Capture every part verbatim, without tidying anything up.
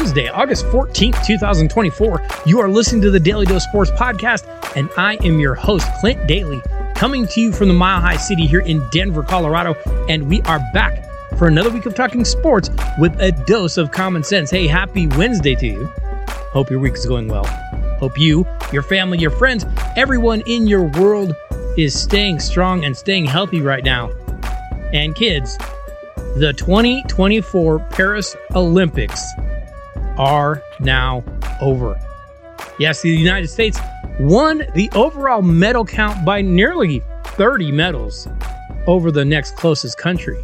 Wednesday, August fourteenth, twenty twenty-four. You are listening to the Daily Dose Sports Podcast, and I am your host, Clint Daly, coming to you from the Mile High City here in Denver, Colorado, and we are back for another week of talking sports with a dose of common sense. Hey, happy Wednesday to you. Hope your week is going well. Hope you, your family, your friends, everyone in your world is staying strong and staying healthy right now. And kids, the twenty twenty-four Paris Olympics are now over. Yes, the United States won the overall medal count by nearly thirty medals over the next closest country.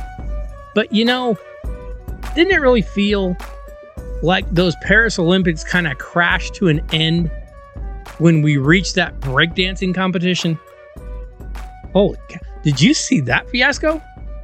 But you know, didn't it really feel like those Paris Olympics kind of crashed to an end when we reached that breakdancing competition? Holy cow. Did you see that fiasco?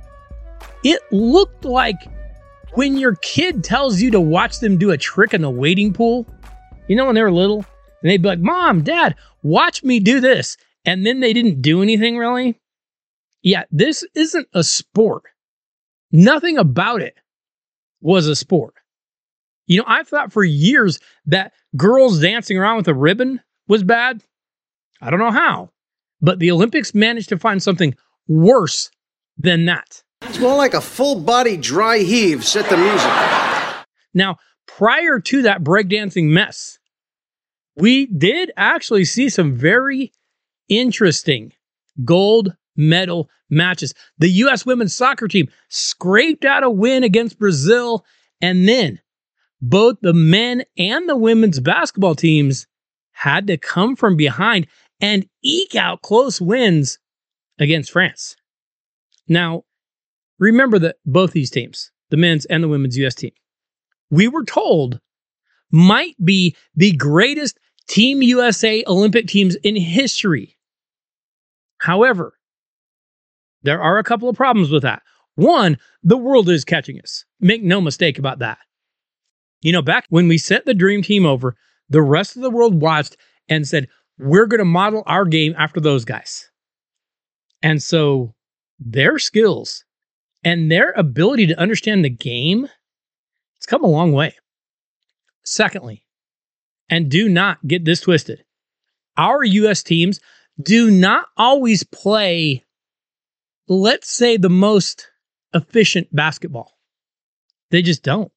It looked like when your kid tells you to watch them do a trick in the wading pool. You know, when they were little, and they'd be like, Mom, Dad, watch me do this. And then they didn't do anything really. Yeah, this isn't a sport. Nothing about it was a sport. You know, I thought for years that girls dancing around with a ribbon was bad. I don't know how, but the Olympics managed to find something worse than that. It's more like a full-body dry heave. Set the music. Now, prior to that breakdancing mess, we did actually see some very interesting gold medal matches. The U S women's soccer team scraped out a win against Brazil, and then both the men and the women's basketball teams had to come from behind and eke out close wins against France. Now, remember that both these teams, the men's and the women's U S team, we were told might be the greatest Team U S A Olympic teams in history. However, there are a couple of problems with that. One, the world is catching us. Make no mistake about that. You know, back when we sent the Dream Team over, the rest of the world watched and said, we're going to model our game after those guys. And so their skills and their ability to understand the game, it's come a long way. Secondly, and do not get this twisted, our U S teams do not always play, let's say, the most efficient basketball. They just don't.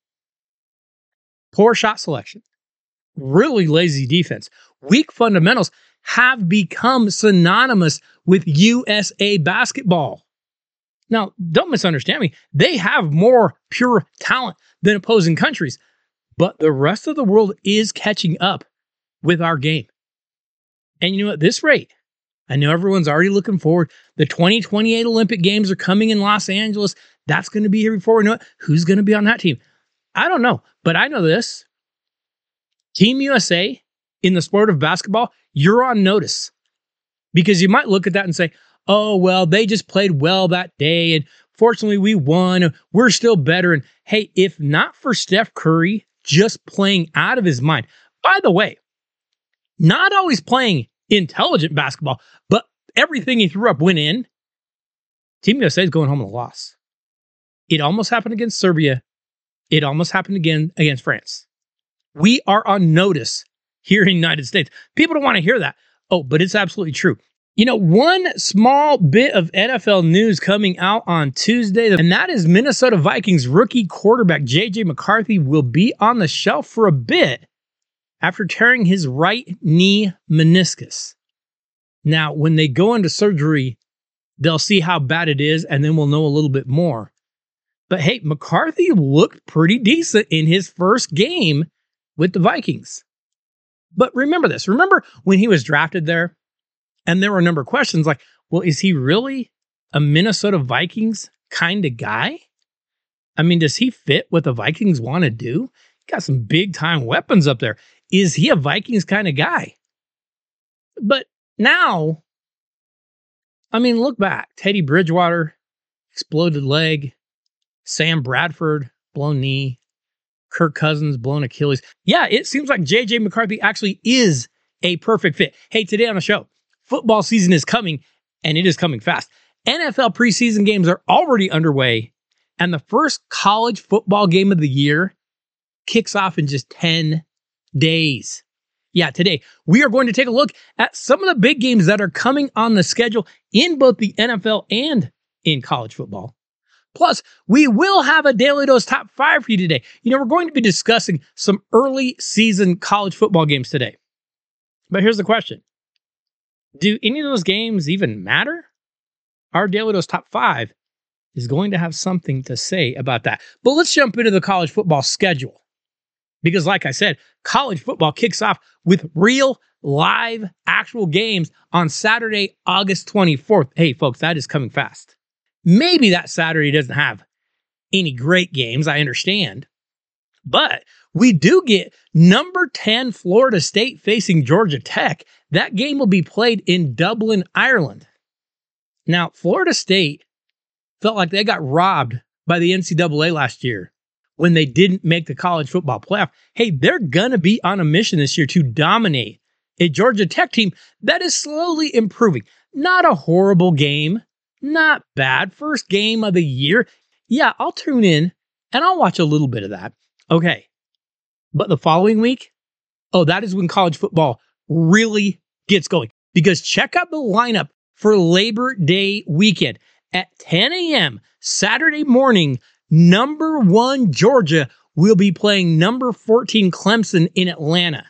Poor shot selection, really lazy defense, weak fundamentals have become synonymous with U S A basketball. Now, don't misunderstand me. They have more pure talent than opposing countries, but the rest of the world is catching up with our game. And you know, at this rate, I know everyone's already looking forward. The twenty twenty-eight Olympic Games are coming in Los Angeles. That's going to be here before we know it. Who's going to be on that team? I don't know, but I know this. Team U S A in the sport of basketball, you're on notice. Because you might look at that and say, oh, well, they just played well that day, and fortunately we won, and we're still better. And hey, if not for Steph Curry just playing out of his mind, by the way, not always playing intelligent basketball, but everything he threw up went in, Team U S A is going home with a loss. It almost happened against Serbia. It almost happened again against France. We are on notice here in the United States. People don't want to hear that. Oh, but it's absolutely true. You know, one small bit of N F L news coming out on Tuesday, and that is Minnesota Vikings rookie quarterback J J McCarthy will be on the shelf for a bit after tearing his right knee meniscus. Now, when they go into surgery, they'll see how bad it is, and then we'll know a little bit more. But hey, McCarthy looked pretty decent in his first game with the Vikings. But remember this. Remember when he was drafted there? And there were a number of questions like, well, is he really a Minnesota Vikings kind of guy? I mean, does he fit what the Vikings want to do? Got some big time weapons up there. Is he a Vikings kind of guy? But now, I mean, look back. Teddy Bridgewater, exploded leg. Sam Bradford, blown knee. Kirk Cousins, blown Achilles. Yeah, it seems like J J McCarthy actually is a perfect fit. Hey, today on the show, football season is coming, and it is coming fast. N F L preseason games are already underway, and the first college football game of the year kicks off in just ten days. Yeah, today we are going to take a look at some of the big games that are coming on the schedule in both the N F L and in college football. Plus, we will have a Daily Dose Top five for you today. You know, we're going to be discussing some early season college football games today. But here's the question. Do any of those games even matter? Our Daily Dose Top five is going to have something to say about that. But let's jump into the college football schedule. Because like I said, college football kicks off with real, live, actual games on Saturday, August twenty-fourth. Hey, folks, that is coming fast. Maybe that Saturday doesn't have any great games, I understand. But we do get number ten Florida State facing Georgia Tech. That game will be played in Dublin, Ireland. Now, Florida State felt like they got robbed by the N C double A last year when they didn't make the college football playoff. Hey, they're going to be on a mission this year to dominate a Georgia Tech team that is slowly improving. Not a horrible game. Not bad. First game of the year. Yeah, I'll tune in and I'll watch a little bit of that. Okay. But the following week, oh, that is when college football really gets going. Because check out the lineup for Labor Day weekend. At ten a.m. Saturday morning, number one Georgia will be playing number fourteen Clemson in Atlanta.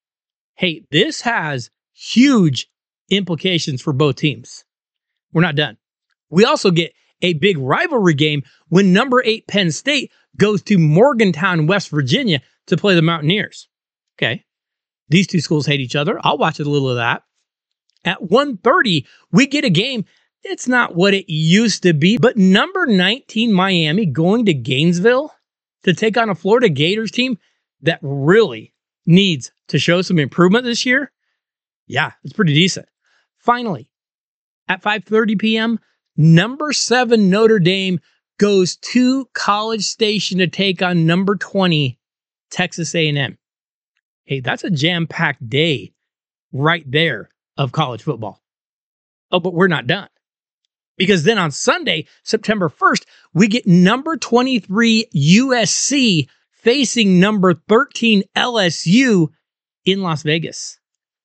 Hey, this has huge implications for both teams. We're not done. We also get a big rivalry game when number eight Penn State goes to Morgantown, West Virginia to play the Mountaineers. Okay. These two schools hate each other. I'll watch a little of that. At one thirty, we get a game. It's not what it used to be, but number nineteen Miami going to Gainesville to take on a Florida Gators team that really needs to show some improvement this year. Yeah, it's pretty decent. Finally, at five thirty p.m., number seven Notre Dame goes to College Station to take on number twenty Texas A and M. Hey, that's a jam-packed day right there of college football. Oh, but we're not done. Because then on Sunday, September first, we get number twenty-three U S C facing number thirteen L S U in Las Vegas.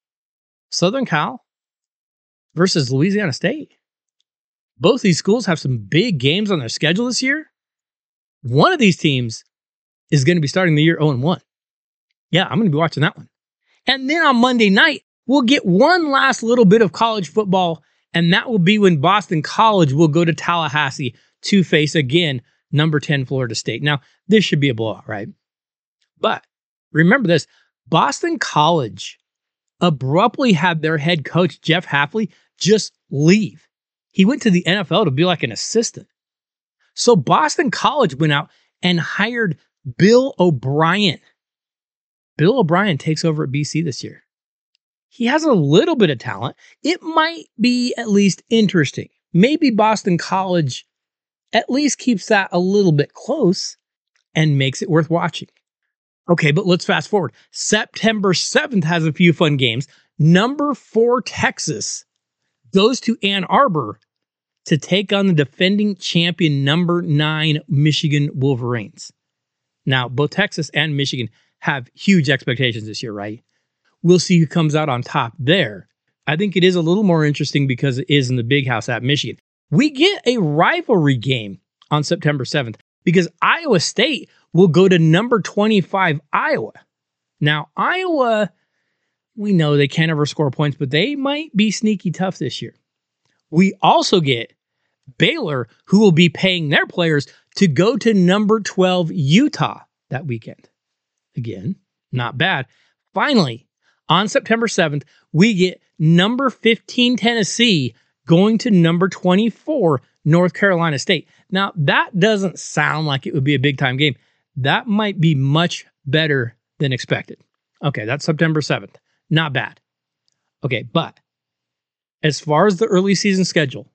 Southern Cal versus Louisiana State. Both these schools have some big games on their schedule this year. One of these teams is going to be starting the year oh and one. Yeah, I'm going to be watching that one. And then on Monday night, we'll get one last little bit of college football, and that will be when Boston College will go to Tallahassee to face, again, number ten Florida State. Now, this should be a blowout, right? But remember this, Boston College abruptly had their head coach, Jeff Hafley, just leave. He went to the N F L to be like an assistant. So Boston College went out and hired Bill O'Brien. Bill O'Brien takes over at B C this year. He has a little bit of talent. It might be at least interesting. Maybe Boston College at least keeps that a little bit close and makes it worth watching. Okay, but let's fast forward. September seventh has a few fun games. Number four Texas goes to Ann Arbor to take on the defending champion number nine Michigan Wolverines. Now, both Texas and Michigan have huge expectations this year, right? We'll see who comes out on top there. I think it is a little more interesting because it is in the big house at Michigan. We get a rivalry game on September seventh because Iowa State will go to number twenty-five Iowa. Now, Iowa, we know they can't ever score points, but they might be sneaky tough this year. We also get Baylor, who will be paying their players to go to number twelve Utah that weekend. Again, not bad. Finally, on September seventh, we get number fifteen Tennessee going to number twenty-four North Carolina State. Now, that doesn't sound like it would be a big-time game. That might be much better than expected. Okay, that's September seventh. Not bad. Okay, but as far as the early season schedule,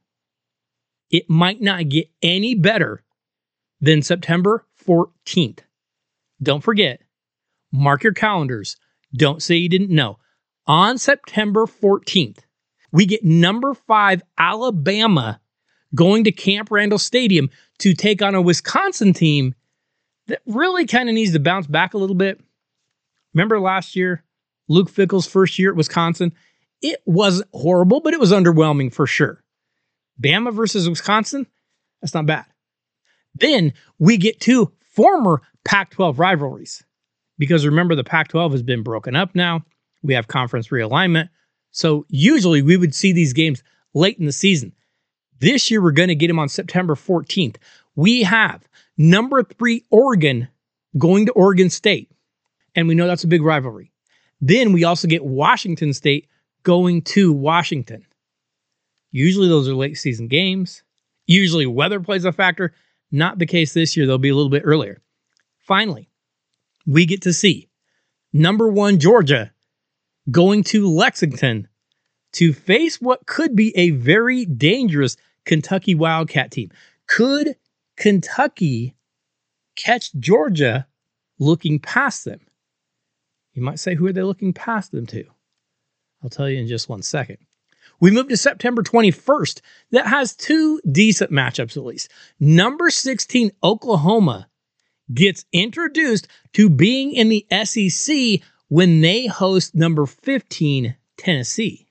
it might not get any better than September fourteenth. Don't forget, mark your calendars. Don't say you didn't know. On September fourteenth, we get number five Alabama going to Camp Randall Stadium to take on a Wisconsin team that really kind of needs to bounce back a little bit. Remember last year, Luke Fickell's first year at Wisconsin? It wasn't horrible, but it was underwhelming for sure. Bama versus Wisconsin? That's not bad. Then we get two former Pac twelve rivalries. Because remember, the Pac twelve has been broken up now. We have conference realignment. So usually we would see these games late in the season. This year, we're going to get them on September fourteenth. We have number three Oregon going to Oregon State. And we know that's a big rivalry. Then we also get Washington State going to Washington. Usually those are late season games. Usually weather plays a factor. Not the case this year. They'll be a little bit earlier. Finally, we get to see number one Georgia going to Lexington to face what could be a very dangerous Kentucky Wildcat team. Could Kentucky catch Georgia looking past them? You might say, who are they looking past them to? I'll tell you in just one second. We move to September twenty-first. That has two decent matchups at least. Number sixteen, Oklahoma, gets introduced to being in the S E C when they host number fifteen, Tennessee.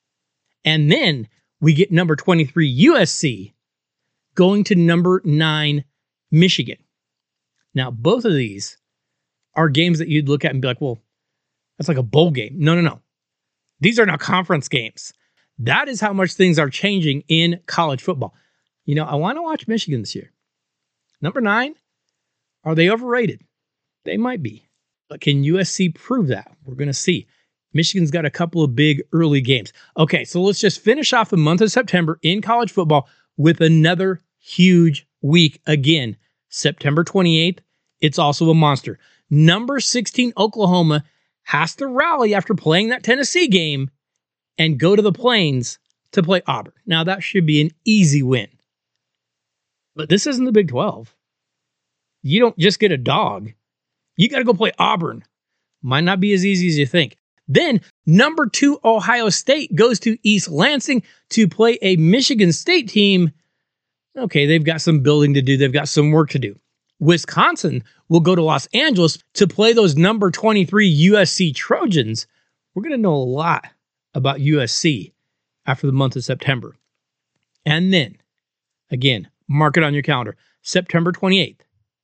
And then we get number twenty-three, U S C, going to number nine, Michigan. Now, both of these are games that you'd look at and be like, well, that's like a bowl game. No, no, no. These are now conference games. That is how much things are changing in college football. You know, I want to watch Michigan this year. Number nine, are they overrated? They might be. But can U S C prove that? We're going to see. Michigan's got a couple of big early games. Okay, so let's just finish off the month of September in college football with another huge week again. September twenty-eighth, it's also a monster. Number sixteen, Oklahoma, has to rally after playing that Tennessee game and go to the Plains to play Auburn. Now, that should be an easy win. But this isn't the Big twelve. You don't just get a dog. You got to go play Auburn. Might not be as easy as you think. Then, number two, Ohio State goes to East Lansing to play a Michigan State team. Okay, they've got some building to do. They've got some work to do. Wisconsin will go to Los Angeles to play those number twenty-three U S C Trojans. We're going to know a lot about U S C after the month of September. And then, again, mark it on your calendar, September twenty-eighth,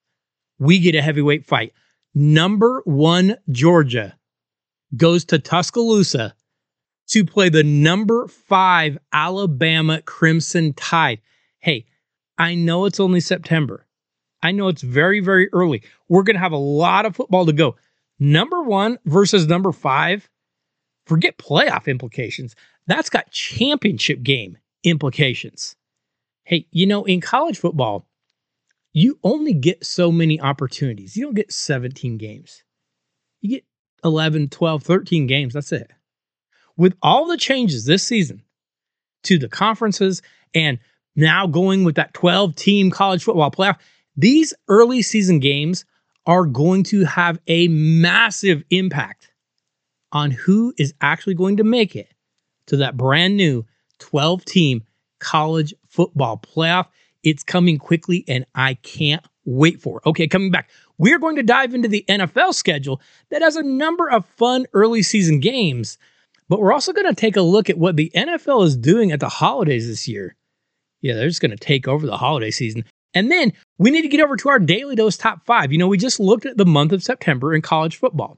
we get a heavyweight fight. Number one Georgia goes to Tuscaloosa to play the number five Alabama Crimson Tide. Hey, I know it's only September. I know it's very, very early. We're going to have a lot of football to go. Number one versus number five, forget playoff implications. That's got championship game implications. Hey, you know, in college football, you only get so many opportunities. You don't get seventeen games. You get eleven, twelve, thirteen games. That's it. With all the changes this season to the conferences and now going with that twelve-team college football playoff, these early season games are going to have a massive impact on who is actually going to make it to that brand new twelve-team college football playoff. It's coming quickly, and I can't wait for it. Okay, coming back, we're going to dive into the N F L schedule that has a number of fun early season games, but we're also going to take a look at what the N F L is doing at the holidays this year. Yeah, they're just going to take over the holiday season. And then we need to get over to our Daily Dose Top five. You know, we just looked at the month of September in college football.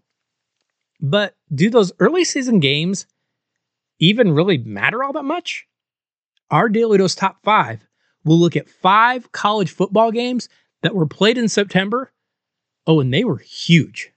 But do those early season games even really matter all that much? Our Daily Dose Top five will look at five college football games that were played in September. Oh, and they were huge.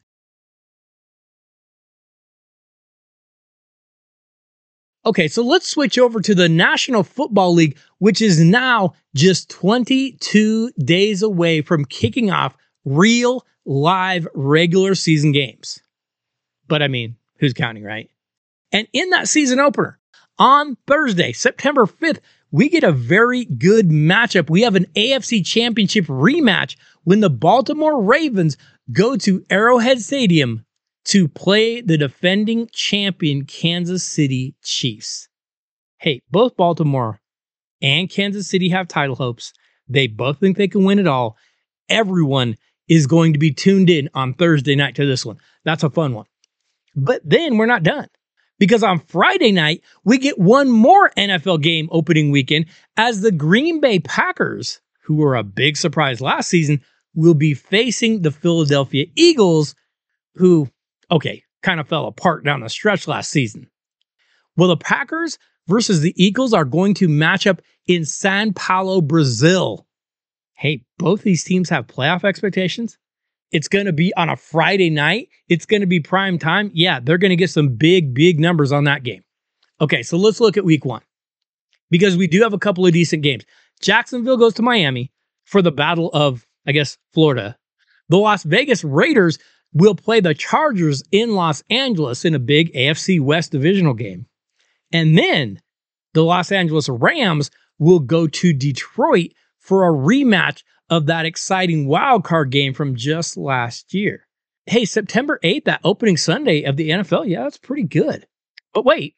Okay, so let's switch over to the National Football League, which is now just twenty-two days away from kicking off real, live, regular season games. But I mean, who's counting, right? And in that season opener, on Thursday, September fifth, we get a very good matchup. We have an A F C Championship rematch when the Baltimore Ravens go to Arrowhead Stadium to play the defending champion Kansas City Chiefs. Hey, both Baltimore and Kansas City have title hopes. They both think they can win it all. Everyone is going to be tuned in on Thursday night to this one. That's a fun one. But then we're not done, because on Friday night, we get one more N F L game opening weekend as the Green Bay Packers, who were a big surprise last season, will be facing the Philadelphia Eagles, who, okay, kind of fell apart down the stretch last season. Well, the Packers versus the Eagles are going to match up in São Paulo, Brazil. Hey, both these teams have playoff expectations. It's going to be on a Friday night. It's going to be prime time. Yeah, they're going to get some big, big numbers on that game. Okay, so let's look at week one, because we do have a couple of decent games. Jacksonville goes to Miami for the Battle of, I guess, Florida. The Las Vegas Raiders will play the Chargers in Los Angeles in a big A F C West divisional game. And then the Los Angeles Rams will go to Detroit for a rematch of that exciting wild card game from just last year. Hey, September eighth, that opening Sunday of the N F L, yeah, that's pretty good. But wait,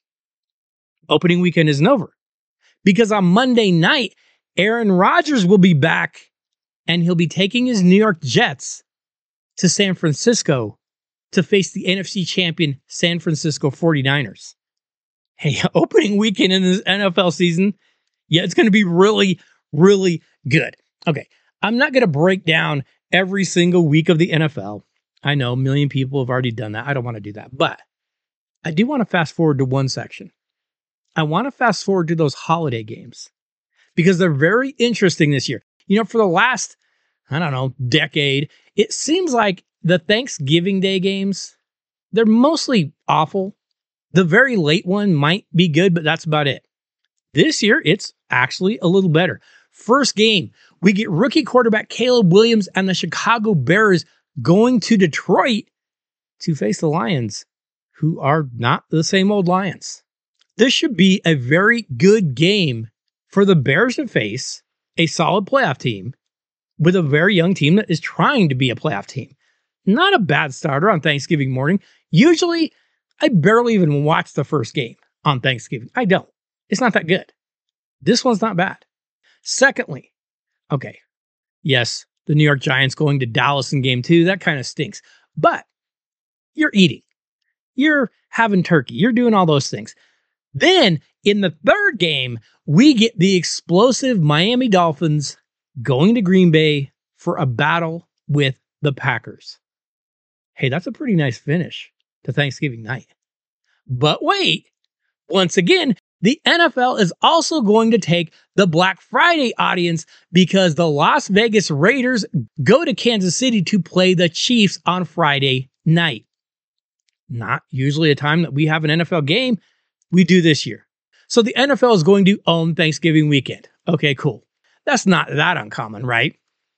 opening weekend isn't over, because on Monday night, Aaron Rodgers will be back, and he'll be taking his New York Jets to San Francisco to face the N F C champion San Francisco forty-niners. Hey, opening weekend in this N F L season, yeah, it's going to be really, really good. Okay, I'm not going to break down every single week of the N F L. I know a million people have already done that. I don't want to do that. But I do want to fast forward to one section. I want to fast forward to those holiday games, because they're very interesting this year. You know, for the last, I don't know, decade, it seems like the Thanksgiving Day games, they're mostly awful. The very late one might be good, but that's about it. This year, it's actually a little better. First game, we get rookie quarterback Caleb Williams and the Chicago Bears going to Detroit to face the Lions, who are not the same old Lions. This should be a very good game for the Bears to face a solid playoff team with a very young team that is trying to be a playoff team. Not a bad starter on Thanksgiving morning. Usually, I barely even watch the first game on Thanksgiving. I don't. It's not that good. This one's not bad. Secondly, okay, yes, the New York Giants going to Dallas in game two, that kind of stinks. But you're eating. You're having turkey. You're doing all those things. Then, in the third game, we get the explosive Miami Dolphins going to Green Bay for a battle with the Packers. Hey, that's a pretty nice finish to Thanksgiving night. But wait, once again, the N F L is also going to take the Black Friday audience, because the Las Vegas Raiders go to Kansas City to play the Chiefs on Friday night. Not usually a time that we have an N F L game. We do this year. So the N F L is going to own Thanksgiving weekend. Okay, cool. That's not that uncommon, right?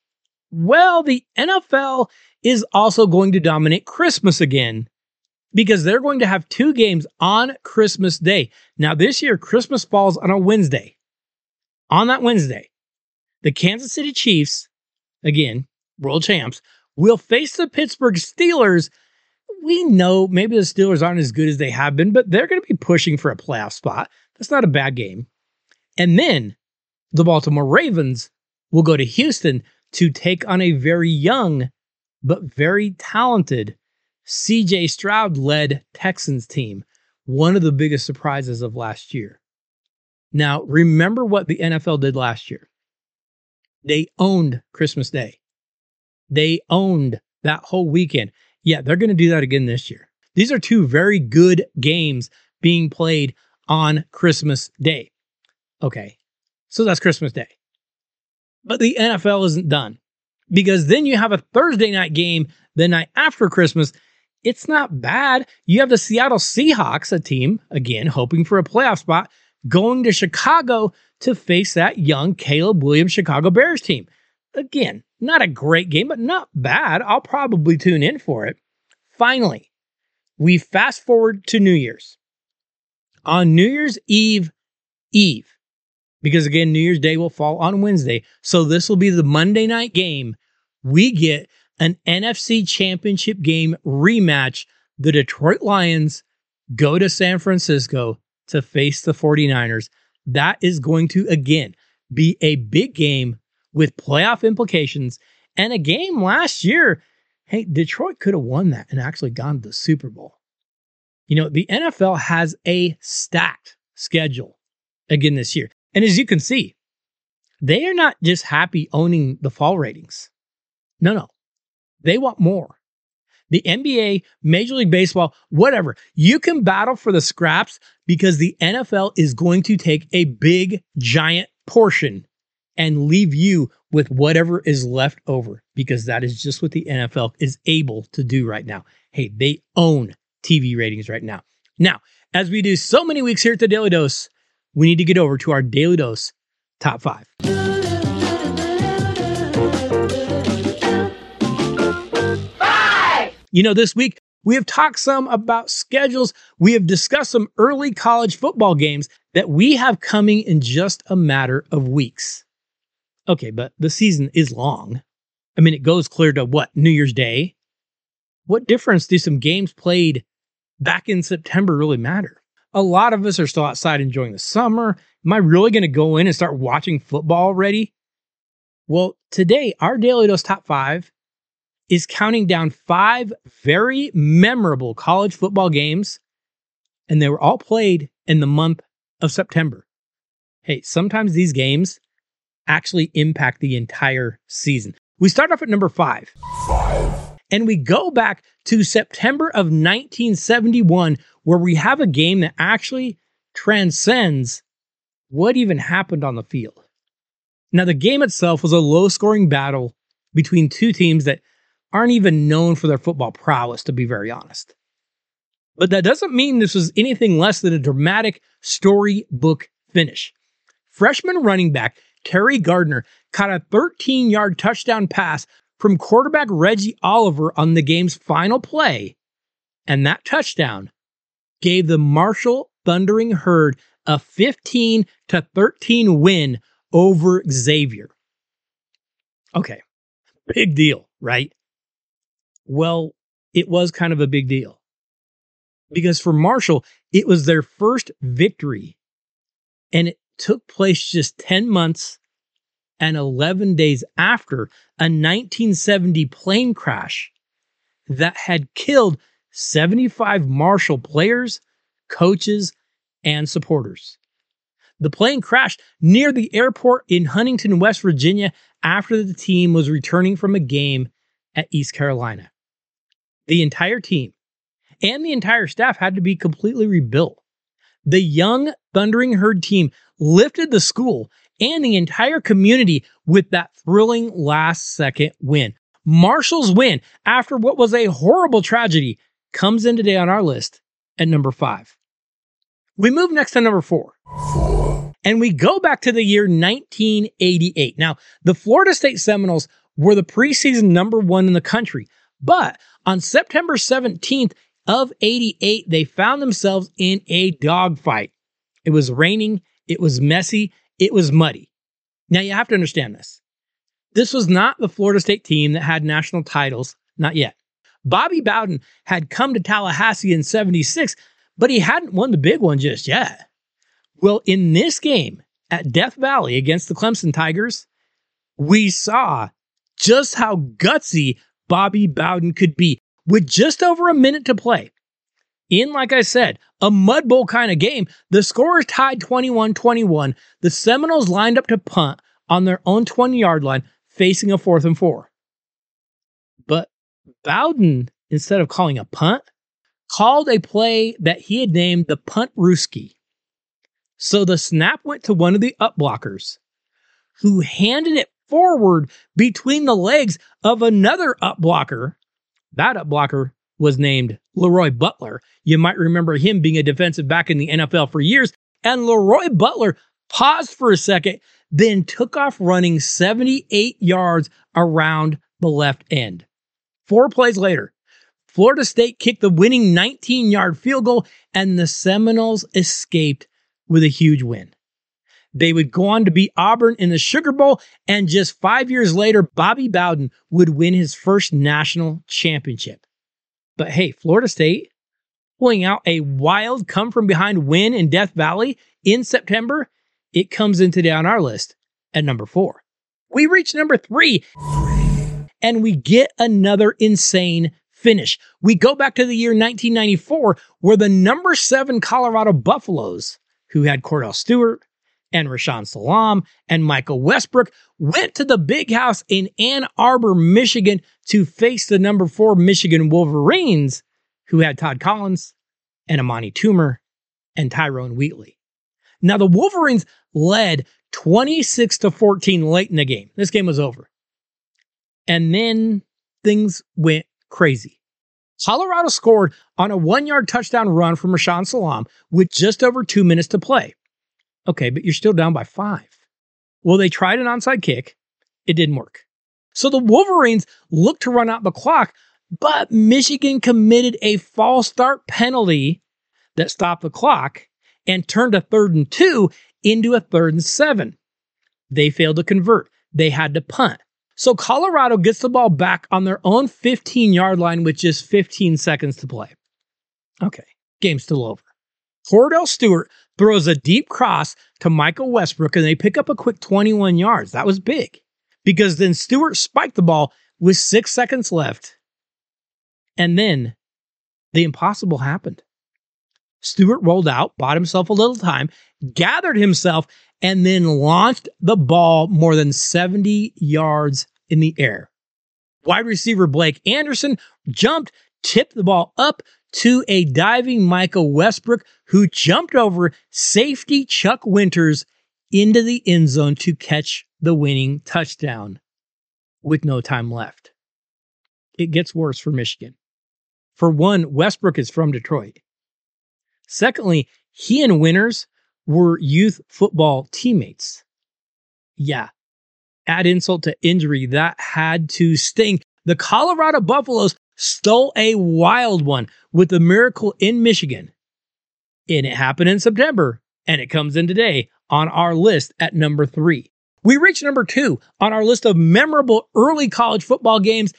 Well, the N F L is also going to dominate Christmas again, because they're going to have two games on Christmas Day. Now, this year, Christmas falls on a Wednesday. On that Wednesday, the Kansas City Chiefs, again, world champs, will face the Pittsburgh Steelers. We know maybe the Steelers aren't as good as they have been, but they're going to be pushing for a playoff spot. That's not a bad game. And then the Baltimore Ravens will go to Houston to take on a very young but very talented C J Stroud-led Texans team, one of the biggest surprises of last year. Now, remember what the N F L did last year. They owned Christmas Day. They owned that whole weekend. Yeah, they're going to do that again this year. These are two very good games being played on Christmas Day. Okay, so that's Christmas Day. But the N F L isn't done, because then you have a Thursday night game the night after Christmas. It's not bad. You have the Seattle Seahawks, a team, again, hoping for a playoff spot, going to Chicago to face that young Caleb Williams Chicago Bears team. Again, not a great game, but not bad. I'll probably tune in for it. Finally, we fast forward to New Year's. On New Year's Eve, Eve, because again, New Year's Day will fall on Wednesday, so this will be the Monday night game. We get an N F C Championship game rematch. The Detroit Lions go to San Francisco to face the forty-niners. That is going to, again, be a big game with playoff implications, And a game last year, hey, Detroit could have won that and actually gone to the Super Bowl. You know, the N F L has a stacked schedule again this year. And as you can see, they are not just happy owning the fall ratings. No, no. They want more. The N B A, Major League Baseball, whatever. You can battle for the scraps because the N F L is going to take a big, giant portion and leave you with whatever is left over, because that is just what the N F L is able to do right now. Hey, they own T V ratings right now. Now, as we do so many weeks here at the Daily Dose, we need to get over to our Daily Dose top five. Five! You know, this week we have talked some about schedules. We have discussed some early college football games that we have coming in just a matter of weeks. Okay, but the season is long. I mean, it goes clear to what, New Year's Day? What difference do some games played back in September really matter? A lot of us are still outside enjoying the summer. Am I really going to go in and start watching football already? Well, today, our Daily Dose Top five is counting down five very memorable college football games, and they were all played in the month of September. Hey, sometimes these games actually impact the entire season. We start off at number five. Five. And we go back to September of nineteen seventy-one, where we have a game that actually transcends what even happened on the field. Now, the game itself was a low-scoring battle between two teams that aren't even known for their football prowess, to be very honest. But that doesn't mean this was anything less than a dramatic storybook finish. Freshman running back Terry Gardner caught a thirteen-yard touchdown pass from quarterback Reggie Oliver on the game's final play, and that touchdown gave the Marshall Thundering Herd a fifteen to thirteen win over Xavier. Okay, big deal, right? Well, it was kind of a big deal, because for Marshall, it was their first victory, and it took place just ten months and eleven days after a nineteen seventy plane crash that had killed seventy-five Marshall players, coaches, and supporters. The plane crashed near the airport in Huntington, West Virginia, after the team was returning from a game at East Carolina. The entire team and the entire staff had to be completely rebuilt. The young Thundering Herd team lifted the school and the entire community with that thrilling last-second win. Marshall's win, after what was a horrible tragedy, comes in today on our list at number five. We move next to number four. And we go back to the year nineteen eighty-eight. Now, the Florida State Seminoles were the preseason number one in the country, but on September seventeenth of eighty-eight, they found themselves in a dogfight. It was raining, it was messy, it was muddy. Now, you have to understand this. This was not the Florida State team that had national titles, not yet. Bobby Bowden had come to Tallahassee in seventy-six, but he hadn't won the big one just yet. Well, in this game at Death Valley against the Clemson Tigers, we saw just how gutsy Bobby Bowden could be with just over a minute to play. In, like I said, a mud bowl kind of game, the score is tied twenty-one twenty-one. The Seminoles lined up to punt on their own twenty-yard line, facing a fourth and four. But Bowden, instead of calling a punt, called a play that he had named the punt Rooski. So the snap went to one of the up blockers, who handed it forward between the legs of another up blocker. That up blocker was named Leroy Butler. You might remember him being a defensive back in the N F L for years. And Leroy Butler paused for a second, then took off running seventy-eight yards around the left end. Four plays later, Florida State kicked the winning nineteen-yard field goal, and the Seminoles escaped with a huge win. They would go on to beat Auburn in the Sugar Bowl, and just five years later, Bobby Bowden would win his first national championship. But hey, Florida State pulling out a wild come-from-behind win in Death Valley in September, it comes in today on our list at number four. We reach number three, and we get another insane finish. We go back to the year nineteen ninety-four, where the number seven Colorado Buffaloes, who had Cordell Stewart and Rashaan Salaam and Michael Westbrook, went to the Big House in Ann Arbor, Michigan to face the number four Michigan Wolverines, who had Todd Collins and Amani Toomer and Tyrone Wheatley. Now, the Wolverines led twenty-six to fourteen late in the game. This game was over. And then things went crazy. Colorado scored on a one-yard touchdown run from Rashaan Salaam with just over two minutes to play. Okay, but you're still down by five. Well, they tried an onside kick. It didn't work. So the Wolverines looked to run out the clock, but Michigan committed a false start penalty that stopped the clock and turned a third and two into a third and seven. They failed to convert. They had to punt. So Colorado gets the ball back on their own fifteen-yard line with just fifteen seconds to play. Okay, game's still over. Cordell Stewart throws a deep cross to Michael Westbrook, and they pick up a quick twenty-one yards. That was big, because then Stewart spiked the ball with six seconds left, and then the impossible happened. Stewart rolled out, bought himself a little time, gathered himself, and then launched the ball more than seventy yards in the air. Wide receiver Blake Anderson jumped, tipped the ball up to a diving Michael Westbrook, who jumped over safety Chuck Winters into the end zone to catch the winning touchdown with no time left. It gets worse for Michigan. For one, Westbrook is from Detroit. Secondly, he and Winters were youth football teammates. Yeah, add insult to injury, that had to sting. The Colorado Buffaloes stole a wild one with the Miracle in Michigan. And it happened in September, and it comes in today on our list at number three. We reach number two on our list of memorable early college football games,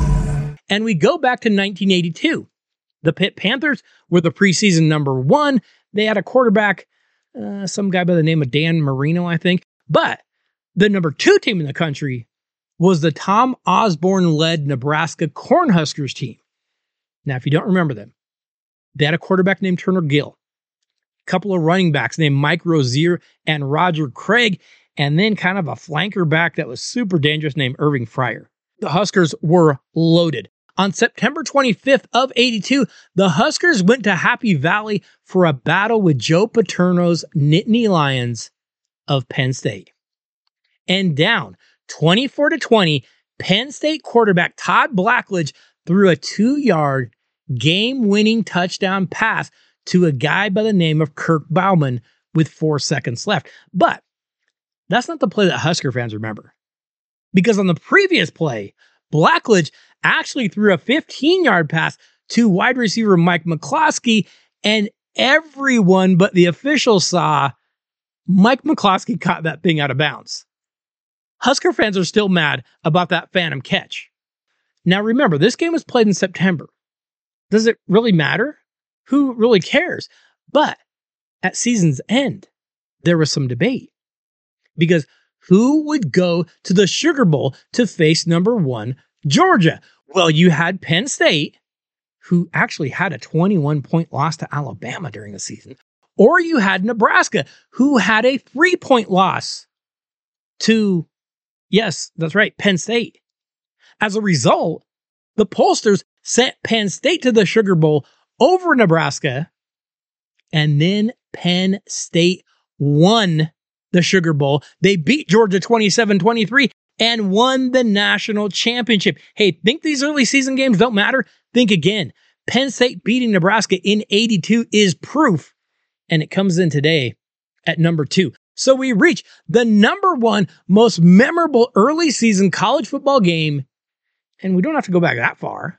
and we go back to nineteen eighty-two. The Pitt Panthers were the preseason number one. They had a quarterback, uh, some guy by the name of Dan Marino, I think. But the number two team in the country was the Tom Osborne-led Nebraska Cornhuskers team. Now, if you don't remember them, they had a quarterback named Turner Gill, a couple of running backs named Mike Rozier and Roger Craig, and then kind of a flanker back that was super dangerous named Irving Fryer. The Huskers were loaded. On September twenty-fifth of eighty-two, the Huskers went to Happy Valley for a battle with Joe Paterno's Nittany Lions of Penn State. And down twenty-four to twenty, Penn State quarterback Todd Blackledge threw a two-yard game-winning touchdown pass to a guy by the name of Kirk Bauman with four seconds left. But that's not the play that Husker fans remember. Because on the previous play, Blackledge actually threw a fifteen-yard pass to wide receiver Mike McCloskey, and everyone but the officials saw Mike McCloskey caught that thing out of bounds. Husker fans are still mad about that phantom catch. Now remember, this game was played in September. Does it really matter? Who really cares? But at season's end, there was some debate. Because who would go to the Sugar Bowl to face number one Georgia? Well, you had Penn State, who actually had a twenty-one point loss to Alabama during the season. Or you had Nebraska, who had a three-point loss to, yes, that's right, Penn State. As a result, the pollsters sent Penn State to the Sugar Bowl over Nebraska, and then Penn State won the Sugar Bowl. They beat Georgia twenty-seven twenty-three and won the national championship. Hey, think these early season games don't matter? Think again. Penn State beating Nebraska in eighty-two is proof, and it comes in today at number two. So we reach the number one most memorable early season college football game, and we don't have to go back that far.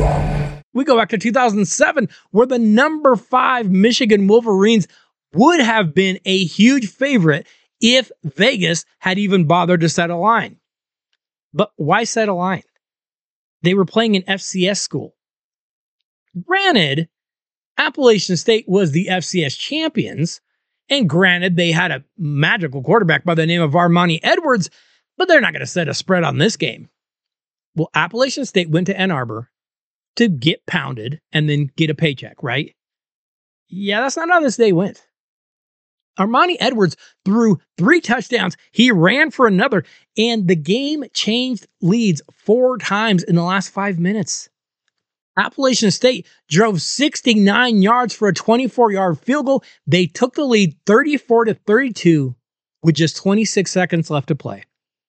We go back to two thousand seven, where the number five Michigan Wolverines would have been a huge favorite if Vegas had even bothered to set a line. But why set a line? They were playing an F C S school. Granted, Appalachian State was the F C S champions, and granted, they had a magical quarterback by the name of Armani Edwards, but they're not going to set a spread on this game. Well, Appalachian State went to Ann Arbor to get pounded and then get a paycheck, right? Yeah, that's not how this day went. Armani Edwards threw three touchdowns. He ran for another, and the game changed leads four times in the last five minutes. Appalachian State drove sixty-nine yards for a twenty-four-yard field goal. They took the lead thirty-four to thirty-two with just twenty-six seconds left to play.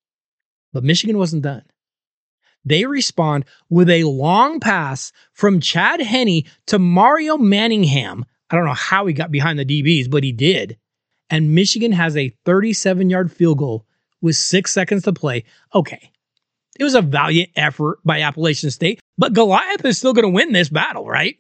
But Michigan wasn't done. They respond with a long pass from Chad Henne to Mario Manningham. I don't know how he got behind the D Bs, but he did. And Michigan has a thirty-seven-yard field goal with six seconds to play. Okay, it was a valiant effort by Appalachian State, but Goliath is still going to win this battle, right?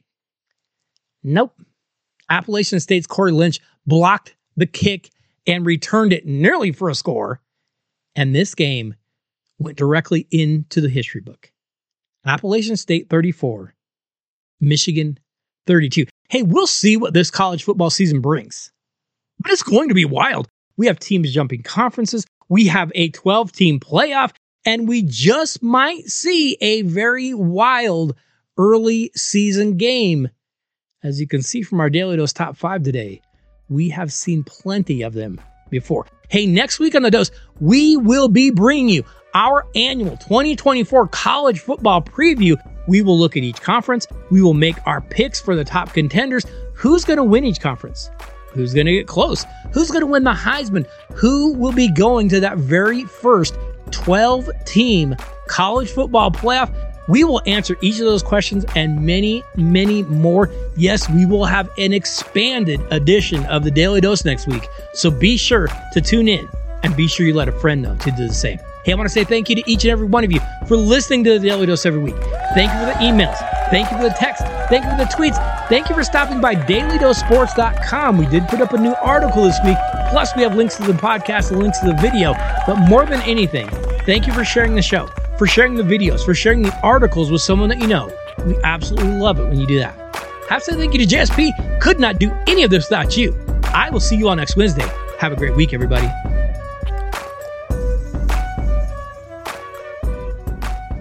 Nope. Appalachian State's Corey Lynch blocked the kick and returned it nearly for a score. And this game went directly into the history book. Appalachian State thirty-four, Michigan thirty-two. Hey, we'll see what this college football season brings. But it's going to be wild. We have teams jumping conferences. We have a twelve-team playoff. And we just might see a very wild early season game. As you can see from our Daily Dose Top five today, we have seen plenty of them before. Hey, next week on The Dose, we will be bringing you our annual twenty twenty-four college football preview. We will look at each conference. We will make our picks for the top contenders. Who's going to win each conference? Who's going to get close? Who's going to win the Heisman? Who will be going to that very first twelve-team college football playoff? We will answer each of those questions and many, many more. Yes, we will have an expanded edition of the Daily Dose next week. So be sure to tune in and be sure you let a friend know to do the same. Hey, I want to say thank you to each and every one of you for listening to the Daily Dose every week. Thank you for the emails. Thank you for the text. Thank you for the tweets. Thank you for stopping by daily dose sports dot com. We did put up a new article this week. Plus, we have links to the podcast and links to the video. But more than anything, thank you for sharing the show, for sharing the videos, for sharing the articles with someone that you know. We absolutely love it when you do that. Have to say thank you to J S P. Could not do any of this without you. I will see you on next Wednesday. Have a great week, everybody.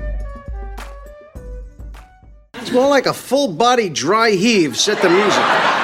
It's more like a full-body dry heave. Set the music.